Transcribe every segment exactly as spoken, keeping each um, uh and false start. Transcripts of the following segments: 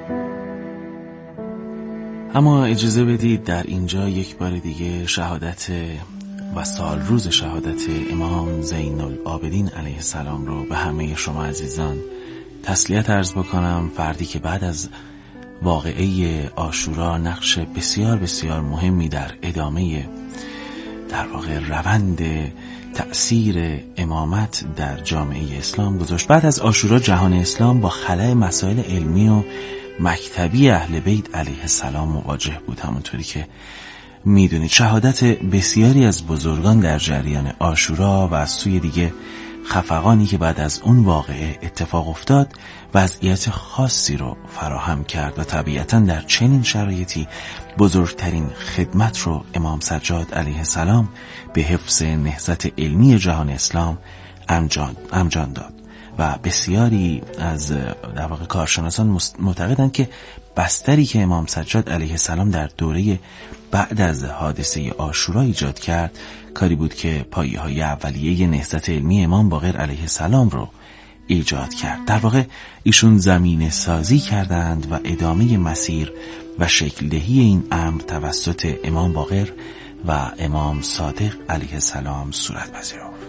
اما اجازه بدید در اینجا یک بار دیگه شهادت و سال روز شهادت امام زین العابدین علیه السلام رو به همه شما عزیزان تسلیت عرض بکنم. فردی که بعد از واقعه عاشورا نقش بسیار بسیار مهمی در ادامه در واقع روند تأثیر امامت در جامعه اسلام گذاشت. بعد از عاشورا جهان اسلام با خلأ مسائل علمی و مکتبی اهل بیت علیه السلام مواجه بود. همونطوری که میدونید شهادت بسیاری از بزرگان در جریان عاشورا و از سوی دیگه خفقانی که بعد از اون واقعه اتفاق افتاد وضعیت خاصی رو فراهم کرد و طبیعتاً در چنین شرایطی بزرگترین خدمت رو امام سجاد علیه السلام به حفظ نهضت علمی جهان اسلام انجام داد و بسیاری از در واقع کارشناسان معتقدند که بستری که امام سجاد علیه السلام در دوره بعد از حادثه عاشورا ایجاد کرد کاری بود که پایه‌های اولیه نهضت علمی امام باقر علیه السلام رو ایجاد کرد. در واقع ایشون زمینه سازی کردند و ادامه مسیر و شکل دهی این امر توسط امام باقر و امام صادق علیه السلام صورت پذیرفت.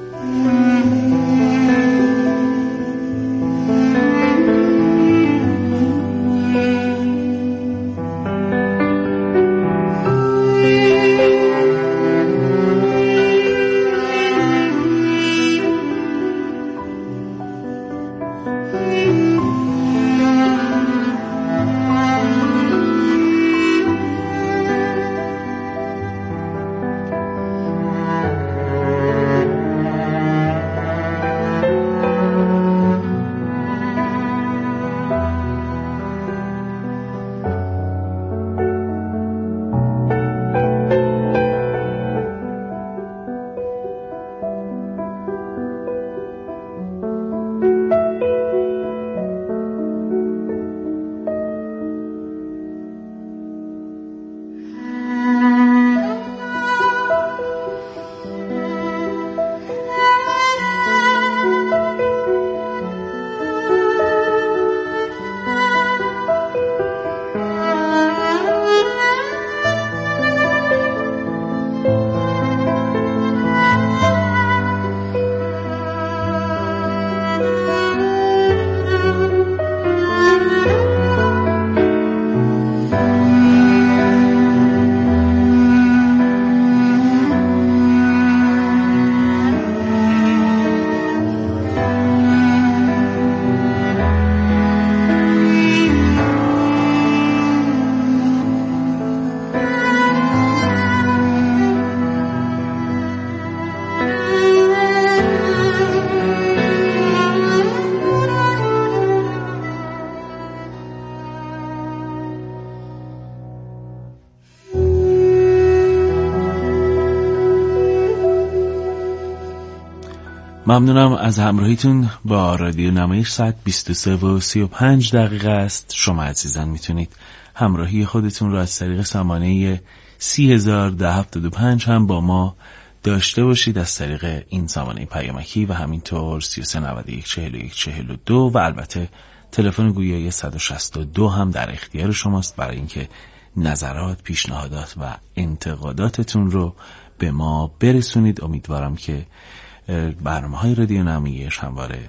ممنونم از همراهیتون با رادیو نمایش. ساعت بیست و سه و سی و پنج دقیقه است. شما عزیزان میتونید همراهی خودتون رو از طریق سامانه سی هزار ده هفتاد و پنج هم با ما داشته باشید از طریق این سامانه پیامکی و همینطور سی و سه نود و یک چهل و یک چهل و دو و البته تلفن گویای صد و شصت و دو هم در اختیار شماست برای اینکه نظرات، پیشنهادات و انتقاداتتون رو به ما برسونید. امیدوارم که برنامه‌های رادیو نمایش همواره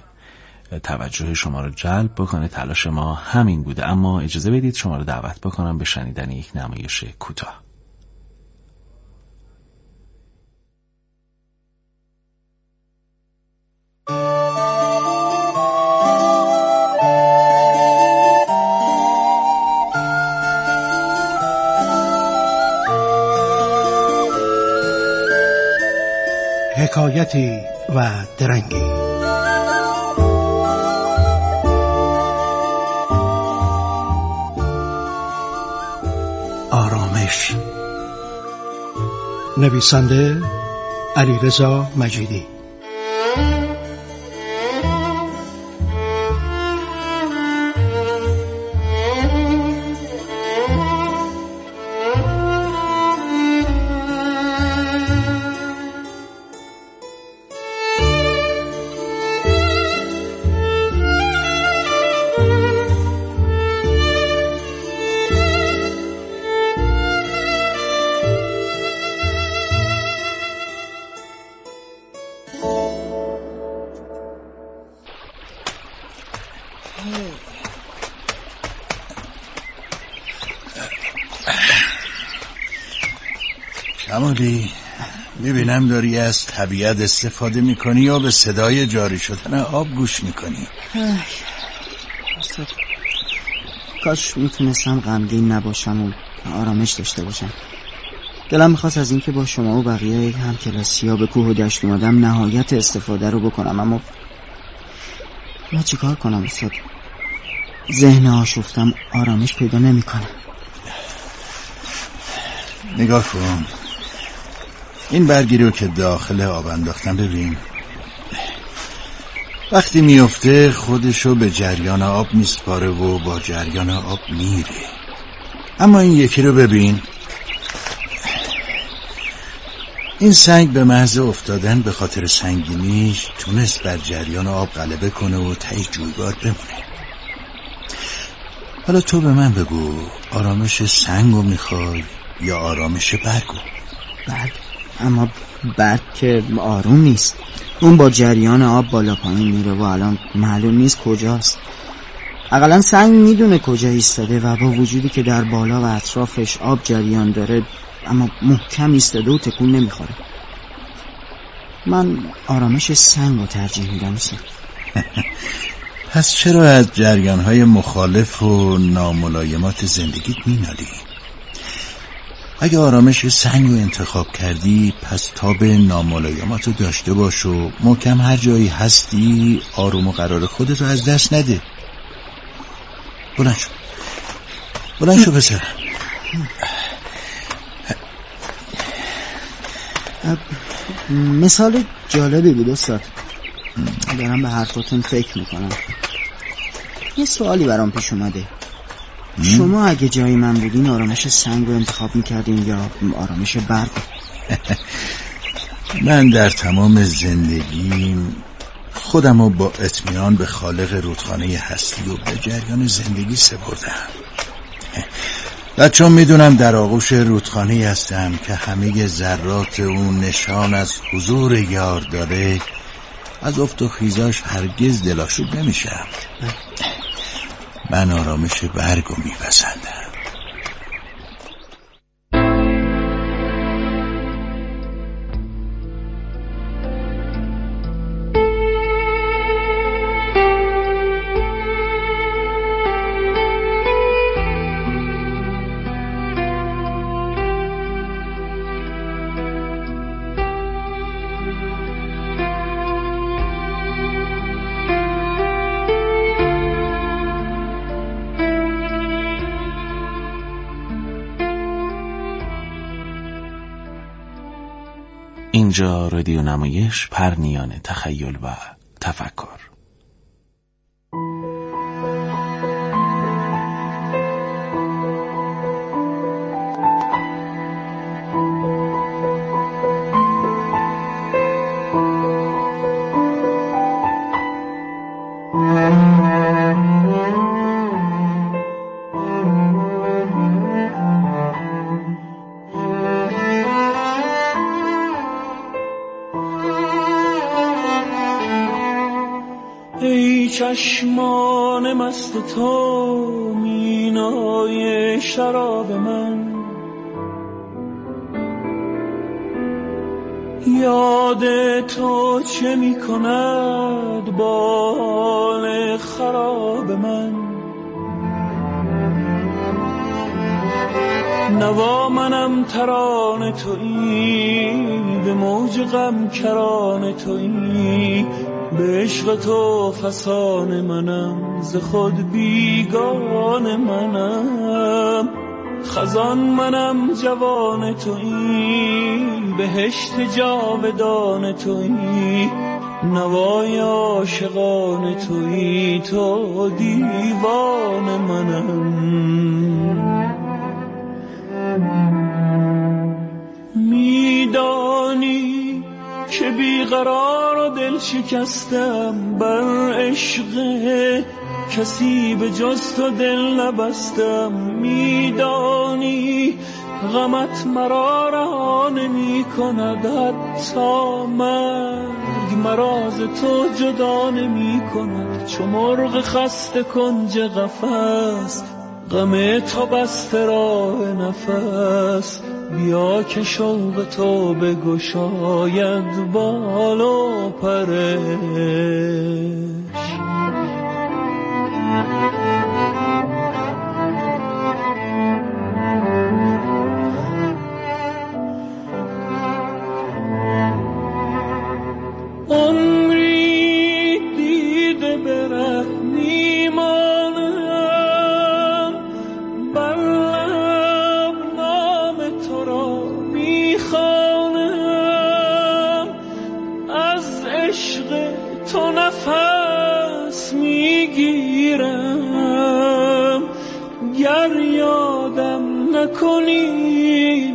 توجه شما رو جلب بکنه. تلاش ما همین بوده. اما اجازه بدید شما رو دعوت بکنم به شنیدن یک نمایش کوتاه. حکایتی و درنگی. آرامش. نویسنده علیرضا مجیدی. کمالی، میبینم داری از طبیعت استفاده میکنی یا به صدای جاری شدن آب گوش میکنی. استاد، کاش میتونستم غمگین نباشم و آرامش داشته باشم. دلم میخواست از اینکه با شما و بقیه هم کلاسیا به کوه و دشت اومدم نهایت استفاده رو بکنم، اما ما چیکار کنم استاد؟ ذهن آشفتم آرامش پیدا نمیکنه. نگاه کن، این برگی رو که داخل آب انداختم ببین. وقتی میفته خودشو به جریان آب میسپاره و با جریان آب میره. اما این یکی رو ببین، این سنگ به محض افتادن به خاطر سنگینیش تونست بر جریان آب غلبه کنه و تهی جویبار بمونه. حالا تو به من بگو، آرامش سنگو میخوای یا آرامش برگو؟ برگ؟ اما برگ که آروم نیست، اون با جریان آب بالا پایین میره و الان معلوم نیست کجاست. اقلا سنگ میدونه کجا ایستاده و با وجودی که در بالا و اطرافش آب جریان داره اما محکم ایستاده و تکون نمیخوره. من آرامش سنگ رو ترجیح میدم. پس چرا از جریانهای مخالف و ناملایمات زندگیت مینالی؟ اگه آرامش سنگ رو انتخاب کردی پس تاب ناملایمات رو داشته باش و محکم هر جایی هستی آروم و قرار خودت رو از دست نده. بلند شو بلند شو پسرم. مثال جالبی بود استاد، دارم به حرفاتون فکر میکنم. یه سوالی برام پیش اومده. شما اگه جای من بودین آرامش سنگ رو انتخاب میکردین یا آرامش برگ؟ من در تمام زندگیم خودم رو با اطمینان به خالق رودخانه هستی و به جریان زندگی سپردم و چون میدونم در آغوش رودخانه هستم که همه ذرات اون نشان از حضور یار داره، از افت و خیزاش هرگز دلاشوب نمیشم. من آرامش برگو میپسندم. اینجا رادیو نمایش پرنیان تخیل و تفکر. ای چشمان مست تو مینای شراب من، یاد تو چه می کند با حال خراب من. نوا منم ترانه تویی، به موج غم کرانه تویی، به عشق تو فسان منم، ز خود بیگان منم. خزان منم جوان تویی، بهشت جاودان تویی، نوای عاشقان تویی، تو دیوان منم. میدانی که بیقرار و دل شکستم، بر عشق کسی به جز تو دل نبستم. میدانی غمت مرا رها نمی کند، حتی مرگ مرا ز تو جدا نمی کند. چو مرغ خسته کنج قفس غم تو بسته راه نفس، بیا که شوق تو بگشاید بال و پرش. عمری دیده به ره میمانم، بر لب نام تو را میخوانم، از عشق تو نفس میگیرم، گر یادم نکنی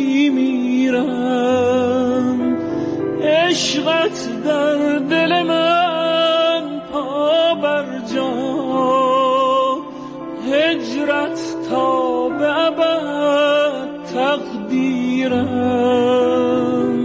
میمیرم. عشقت در دل من پا بر جا، هجرت تا به ابد تقدیرم.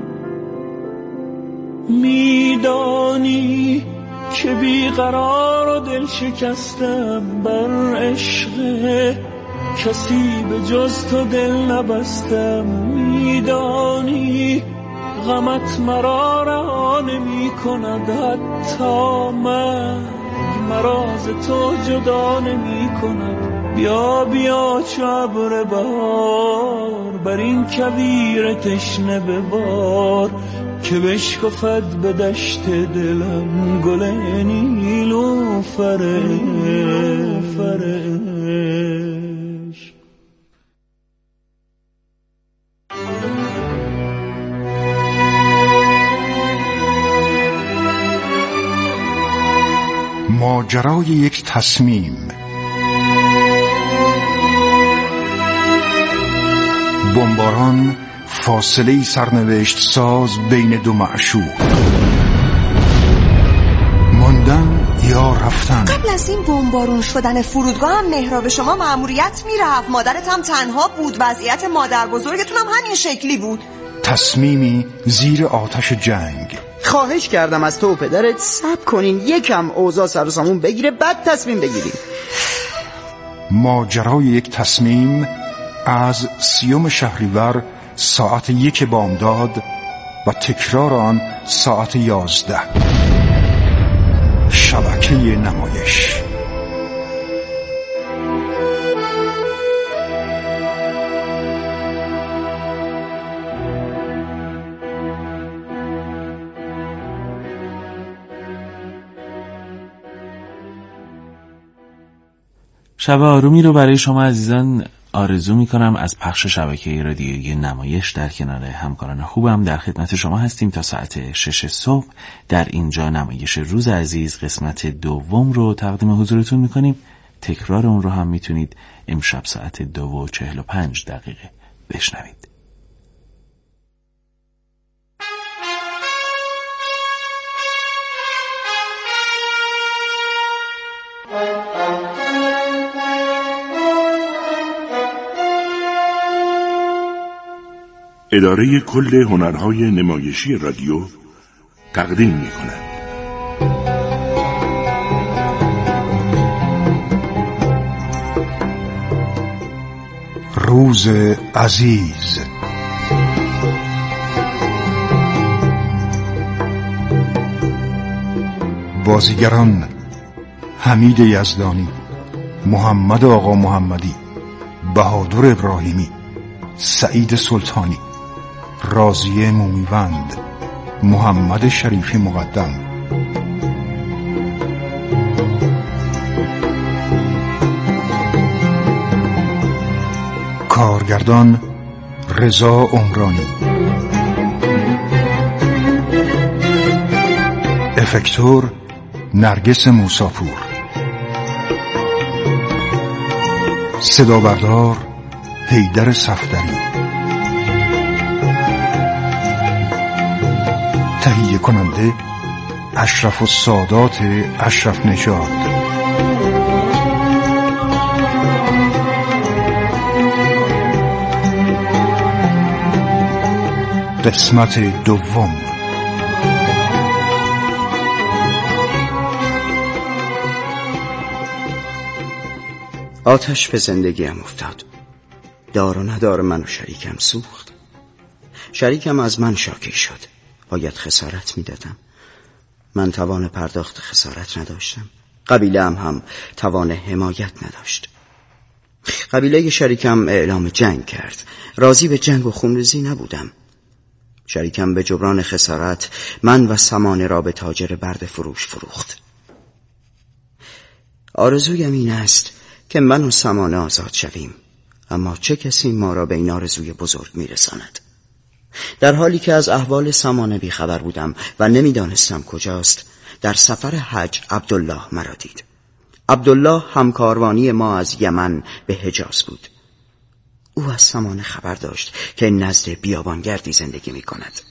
میدانی که بیقرار و دل شکستم، بر عشق کسی به جز تو دل نبستم. میدانی غمت مرا رها نمی کند، حتی من مرا ز تو جدا نمی کند. بیا بیا چو ابر بهار، بر این کویر تشنه ببار، که بشکفد به دشت دلم گل نیلوفرش. ماجرای یک تصمیم. بمباران فاصله سرنوشت ساز بین دو معشوق. ماندن یا رفتن. قبل از این بمبارون شدن فرودگاه هم مهراب شما مأموریت میرفت، مادرت هم تنها بود، وضعیت مادر بزرگتون هم همین شکلی بود. تصمیمی زیر آتش جنگ. خواهش کردم از تو و پدرت صبر کنین، یکم اوضاع سر و سامون بگیره بعد تصمیم بگیریم. ماجرای یک تصمیم از سیوم شهریور ساعت یک بامداد و تکرار آن ساعت یازده. شبکه نمایش. شب آرومی رو برای شما عزیزان آرزو می کنم. از پخش شبکه رادیویی نمایش در کنار همکاران خوبم در خدمت شما هستیم تا ساعت شش صبح. در اینجا نمایش روز عزیز قسمت دوم رو تقدیم حضورتون می کنیم. تکرار اون رو هم میتونید امشب ساعت دو و چهل و پنج دقیقه بشنوید. اداره کل هنرهای نمایشی رادیو تقدیم می کند. روز عزیز. بازیگران: حمید یزدانی، محمد آقا محمدی، بهادر ابراهیمی، سعید سلطانی، راضیه مومیوند، محمد شریفی مقدم. کارگردان: رضا عمرانی. افکتور: نرگس موساپور. صدا بردار: حیدر صفدری. تهیه کننده: اشرف السادات اشرف نژاد. قسمت دوم. آتش به زندگیم افتاد. دار و ندار من و شریکم سوخت. شریکم از من شاکی شد. باید خسارت می دادم. من توان پرداخت خسارت نداشتم. قبیله هم هم توان حمایت نداشت. قبیله شریکم اعلام جنگ کرد. راضی به جنگ و خونریزی نبودم. شریکم به جبران خسارت من و سمانه را به تاجر برد فروش فروخت. آرزویم این است که من و سمانه آزاد شویم، اما چه کسی ما را به این آرزوی بزرگ میرساند؟ در حالی که از احوال سمانه بیخبر بودم و نمیدانستم کجاست، در سفر حج عبدالله مرا دید. عبدالله همکاروانی ما از یمن به حجاز بود. او از سمانه خبر داشت که نزد بیابانگردی زندگی می کند.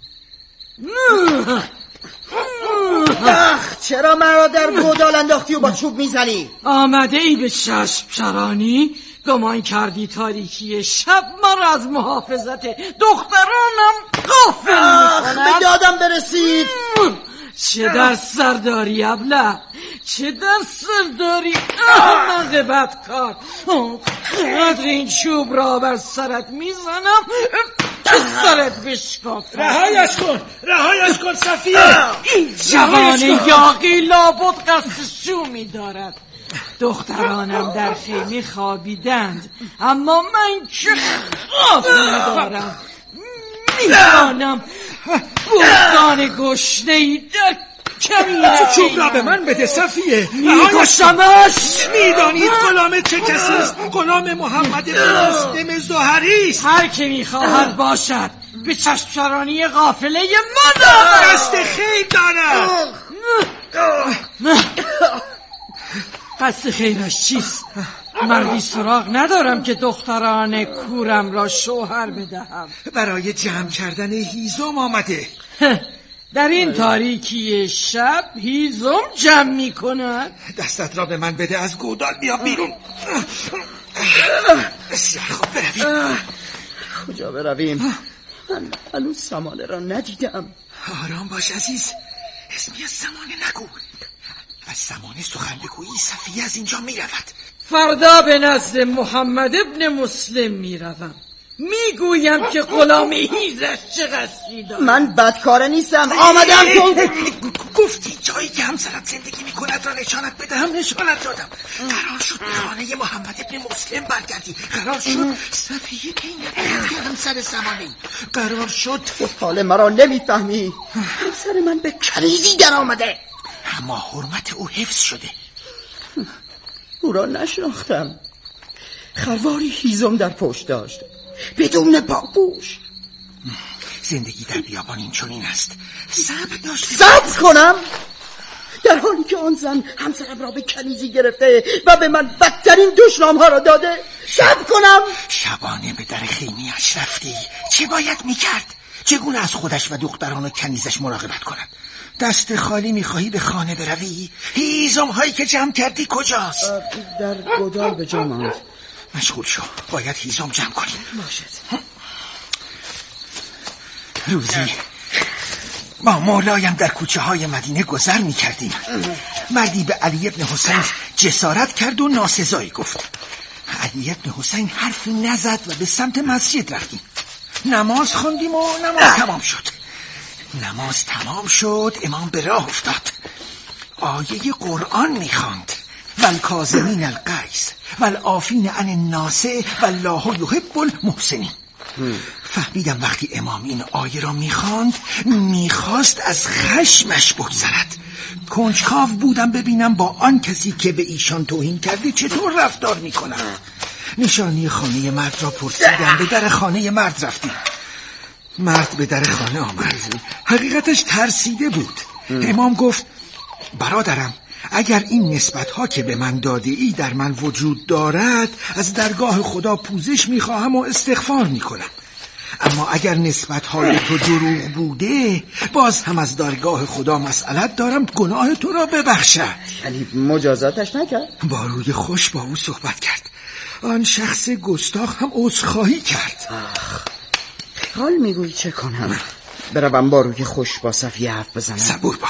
اخ، چرا مرا در گودال انداختی و با چوب میزنی؟ آمده ای به چشم چرانی؟ گمان کردی تاریکی شب ما را از محافظت دخترانم غافل می‌کند؟ به دادم برسید. چه در سرداری ابله، چه در سرداری احمق بدکار. قدر این چوب را بر سرت میزنم که سرت بشکافم. رهایش کن، رهایش کن صفیه. این جوان یاغی لابد قصد شومی دارد. دخترانم در خیمه خوابیدند، اما من که خواب ندارم. میدانم بردان گشنه‌ای در کمینه. چوب را به من بده صفیه. میکشمش. میدانید غلام چه کسی است؟ غلام محمد بن مسلم زهری است. هر که میخواهد باشد، به چشم چرانی قافله من آمد. دست خیر دارد. قصد خیرش چیست؟ مردی سراغ ندارم که دختران کورم را شوهر بدهم. برای جمع کردن هیزم آمده. در این تاریکی شب هیزم جمع می کند؟ دستت را به من بده، از گودال بیا بیرون. بسیار خوب، برویم. کجا برویم؟ من هنوز سمانه را ندیدم. آرام باش عزیز، اسمی از سمانه نگو. از سمانه سخن بگویی صفیه از اینجا می رود. فردا به نزد محمد ابن مسلم می روم. می گویم که غلام هیزش چه قصدی دارد. من بدکاره نیستم، آمدم تو. گفتی جایی که همسرت زندگی می کند را نشانت بدهم، نشانت دادم. قرار شد به خانه محمد ابن مسلم برگردی. قرار شد صفیه که این همسر سمانه. قرار شد حال مرا نمیفهمی. همسر من به کریزی در آمده، اما حرمت او حفظ شده. او را نشناختم. خرواری هیزم در پشت داشت، بدون پاپوش. زندگی در بیابان این چنین است. صبر داشته. صبر کنم در حالی که آن زن همسرم را به کنیزی گرفته و به من بدترین دشنام‌ها را داده؟ صبر کنم؟ شبانه به در خیمیش رفتی، چه باید میکرد؟ چگونه از خودش و دختران و کنیزش مراقبت کند؟ دست خالی میخواهی به خانه بروی؟ هیزم هایی که جمع کردی کجاست؟ در گودال به جا ماند. مشغول شو، باید هیزم جمع کنیم. باشد. روزی با مولایم در کوچه های مدینه گذر میکردیم. مردی به علی ابن حسین جسارت کرد و ناسزایی گفت. علی ابن حسین حرفی نزد و به سمت مسجد رفتیم. نماز خواندیم و نماز تمام شد. نماز تمام شد، امام به راه افتاد. آیه قرآن میخواند: والکاظمین الغیظ والعافین عن الناس والله یحب المحسنین. فهمیدم وقتی امام این آیه را میخواند میخواست از خشمش بگذرد. کنجکاو بودم ببینم با آن کسی که به ایشان توهین کرده چطور رفتار میکند. نشانی خانه مرد را پرسیدم. به در خانه مرد رفتیم. مرد به در خانه آمد. حقیقتش ترسیده بود. امام گفت: برادرم، اگر این نسبت‌ها که به من داده ای در من وجود دارد، از درگاه خدا پوزش می‌خواهم و استغفار می‌کنم. اما اگر نسبت‌های تو دروغ بوده، باز هم از درگاه خدا مسئلت دارم گناه تو را ببخشد. یعنی مجازاتش نکرد؟ با روی خوش با او صحبت کرد. آن شخص گستاخ هم عذرخواهی کرد. آخ. حال میگویی چه کنم؟ بروم با روی خوش با صفیه حرف بزنم؟ صبور باش،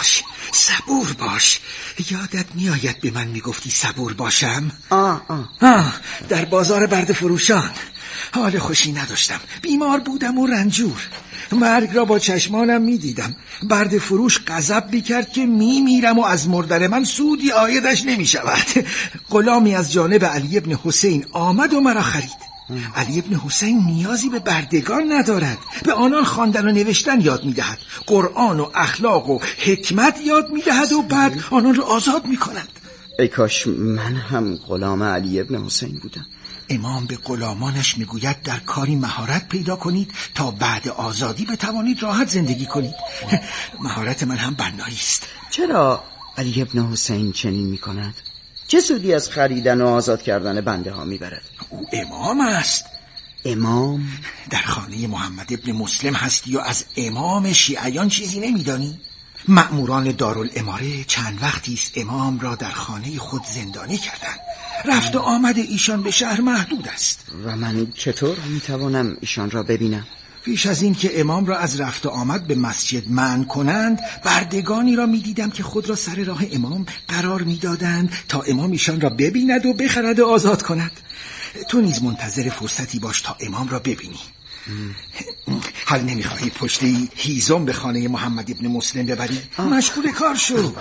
صبور باش. یادت میآید به من میگفتی صبور باشم؟ آه آه آه در بازار برده فروشان حال خوشی نداشتم. بیمار بودم و رنجور. مرگ را با چشمانم میدیدم. برده فروش غضب میکرد که میمیرم و از مردن من سودی عایدش نمیشود. غلامی از جانب علی ابن حسین آمد و مرا خرید. علی ابن حسین نیازی به بردگان ندارد. به آنان خواندن و نوشتن یاد میدهد، قرآن و اخلاق و حکمت یاد میدهد و بعد آنان را آزاد میکند. ای کاش من هم غلام علی ابن حسین بودم. امام به غلامانش میگوید در کاری مهارت پیدا کنید تا بعد آزادی بتوانید راحت زندگی کنید. مهارت من هم بنایی است. چرا علی ابن حسین چنین میکند؟ چه سودی از خریدن و آزاد کردن بنده ها میبرد؟ او امام است. امام؟ در خانه محمد ابن مسلم هستی و از امام شیعیان چیزی نمیدانی؟ مأموران دارالاماره چند وقتی است امام را در خانه خود زندانی کردند. رفت و آمد ایشان به شهر محدود است. و من چطور میتوانم ایشان را ببینم؟ پیش از این که امام را از رفت و آمد به مسجد منع کنند، بردگانی را میدیدم که خود را سر راه امام قرار میدادند تا امام ایشان را ببیند و بخرد و آزاد کند. تو نیز منتظر فرصتی باش تا امام را ببینی. حال نمیخواهی پشتی هیزم به خانه محمد ابن مسلم ببری؟ مشغول کار شو.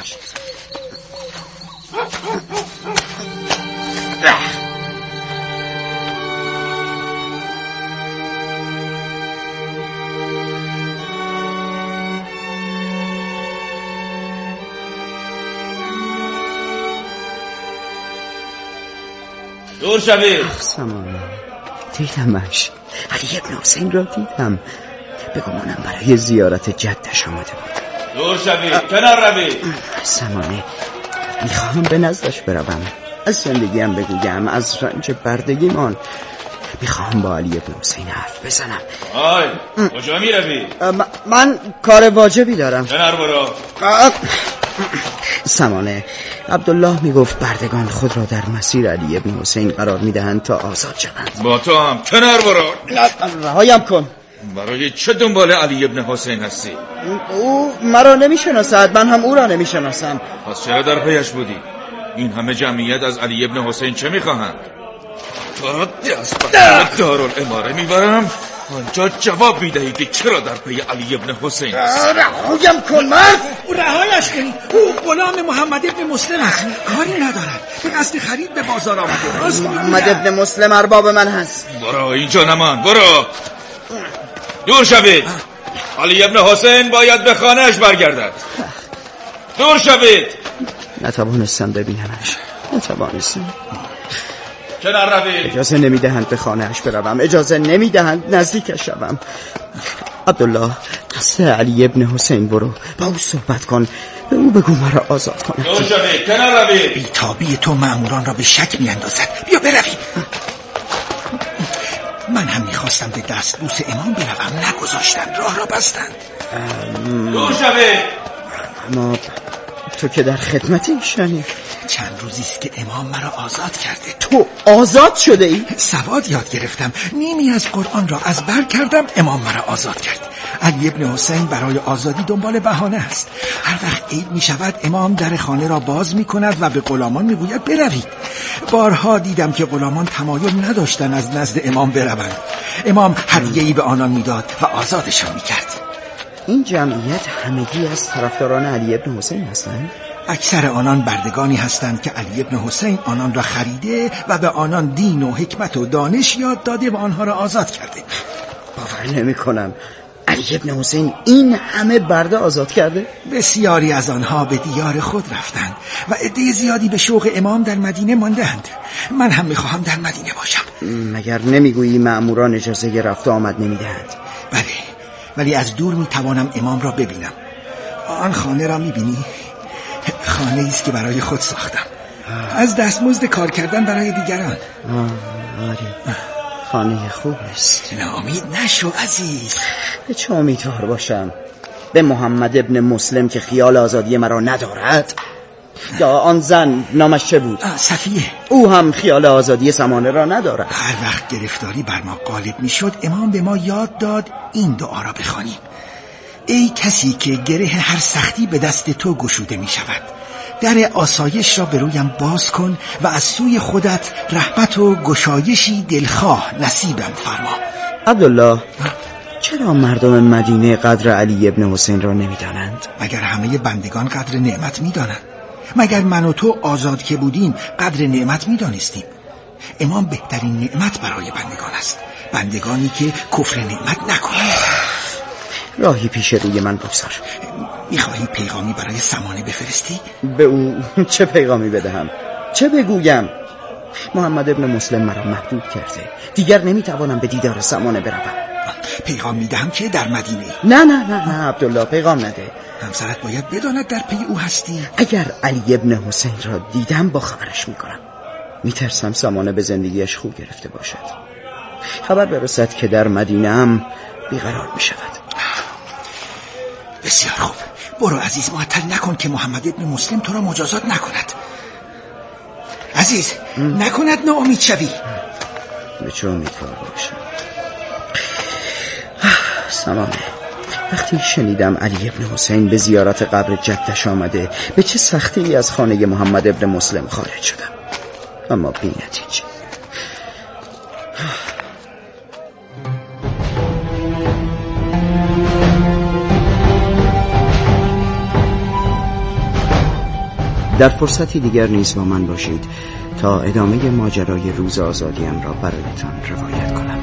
دور شوید. سمانه دیدمش. علی ابن حسین را دیدم. بگمانم برای زیارت جدش آمده بود. دور شوید. کنار روید. سمانه میخواهم به نزدش بروم، از زندگیم بگویم، از رنج بردگیمان. میخواهم با علی ابن حسین حرف بزنم. آی کجا میروی؟ من کار واجبی دارم. کنار برو. سمانه عبدالله میگفت بردگان خود را در مسیر علی ابن حسین قرار میدهند تا آزاد شوند. با تو هم کنار برو. رهایم کن. برای چه دنبال علی ابن حسین هستی؟ او مرا نمیشناسد، من هم او را نمیشناسم. پس چرا در پیش بودی؟ این همه جمعیت از علی ابن حسین چه میخواهند؟ تو را دست به دارالاماره میبرم، آنجا جواب میدهی که چرا در پی علی ابن حسین است. رهایم کن مرد. او رهایش کنید. او غلام محمد ابن مسلم است. کاری ندارد. به قصد خرید به بازار آمده. راست محمد ابن مسلم ارباب من هست. برو اینجا نمان. برو دور شوید. علی ابن حسین باید به خانهش برگردد. دور شوید. نتوانستم ببینمش. نتوانستم. کنار روید. اجازه نمیدهند به خانهش بروم. اجازه نمیدهند نزدیکش شوم. عبدالله قصد علی ابن حسین برو، با او صحبت کن، به او بگو مرا آزاد کنه. دور شوید. کنار روید. بیتابی تو مأموران را به شک میاندازد. بیا برویم. من هم میخواستم به دست بوس امام بروم، نگذاشتن، راه را بستند. دور شوید. اما تو که در خدمت ایشانی. چند روزی است که امام مرا آزاد کرده. تو آزاد شده ای؟ سواد یاد گرفتم، نیمی از قرآن را از بر کردم، امام مرا آزاد کرد. علی ابن حسین برای آزادی دنبال بهانه است. هر وقت عید می شود امام در خانه را باز می کند و به غلامان می گوید بروید. بارها دیدم که غلامان تمایل نداشتن از نزد امام بروند. امام هدیه‌ای به آنان میداد و آزادشان می کرد. این جمعیت همگی از طرفداران علی ابن حسین هستند؟ اکثر آنان بردگانی هستند که علی ابن حسین آنان را خریده و به آنان دین و حکمت و دانش یاد داده و آنها را آزاد کرده. باور نمی کنم علی ابن حسین این همه برده آزاد کرده؟ بسیاری از آنها به دیار خود رفتند و عده زیادی به شوق امام در مدینه ماندند. من هم میخواهم در مدینه باشم. مگر نمیگویی مأموران اجازه رفت و آمد نمیدهند؟ بله، ولی از دور میتوانم امام را ببینم. آن خانه را میبینی؟ خانه ایست که برای خود ساختم، از دستمزد کار کردن برای دیگران. آره، خانه خوب است. ناامید نشو عزیز. به چه امیدوار باشم؟ به محمد ابن مسلم که خیال آزادی مرا ندارد؟ یا آن زن نامش چه بود؟ صفیه. او هم خیال آزادی سمانه را ندارد. هر وقت گرفتاری بر ما غالب می شد امام به ما یاد داد این دعا را بخوانیم: ای کسی که گره هر سختی به دست تو گشوده می شود، در آسایش را به رویم باز کن و از سوی خودت رحمت و گشایشی دلخواه نصیبم فرما. عبدالله، چرا مردم مدینه قدر علی ابن حسین را نمیدانند؟ مگر همه بندگان قدر نعمت میدانند؟ مگر من و تو آزاد که بودیم قدر نعمت میدانستیم؟ امام بهترین نعمت برای بندگان است، بندگانی که کفر نعمت نکنند. راهی پیش روی من بگذار. میخواهی پیغامی برای سمانه بفرستی؟ به او چه پیغامی بدهم؟ چه بگویم؟ محمد ابن مسلم مرا محدود کرده، دیگر نمیتوانم به دیدار سمانه بروم. پیغام میدهم که در مدینه. نه نه نه نه عبدالله، پیغام نده. همسرت باید بداند در پی او هستی. اگر علی ابن حسین را دیدم با خبرش میکنم. میترسم سمانه به زندگیش خو گرفته باشد، خبر برسد که در مدینه هم بیقرار میشود. بسیار خوب، برو عزیز، معطل نکن که محمد ابن مسلم تو را مجازات نکند. عزیز ام. نکند ناامید شوی. به چه امیدوار باشم؟ سمانه، وقتی شنیدم علی ابن حسین به زیارت قبر جدش آمده، به چه سختی از خانه محمد ابن مسلم خارج شدم، اما بی نتیجه. در فرصتی دیگر نیز با من باشید تا ادامه ماجرای روز آزادیم را برایتان روایت کنم.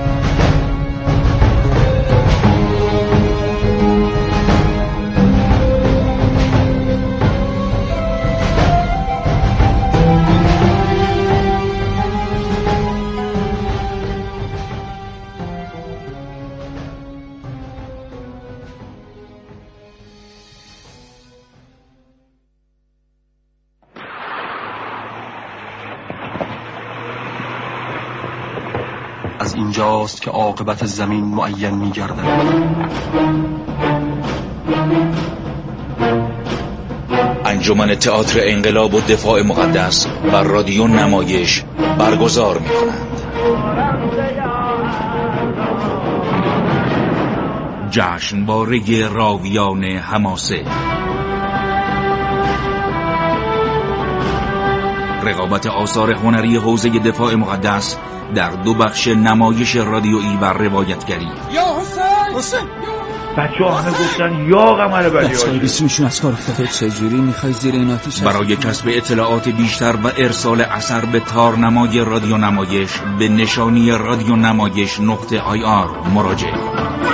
از اینجاست که عاقبت زمین معین می‌گردد. انجمن تئاتر انقلاب و دفاع مقدس و رادیو نمایش برگزار می‌کنند. جشنواره راویان حماسه، رقابت آثار هنری حوزه دفاع مقدس در دو بخش نمایش رادیویی و روایتگری. یا حسین حسین بچه ها همه گفتن یا قمر بلی بچه بیسیمشون از کار افتاده. چجوری میخوای زیر این آتیش؟ برای کسب اطلاعات بیشتر و ارسال اثر به تارنمای رادیو نمایش به نشانی رادیو نمایش نقطه آی آر مراجعه.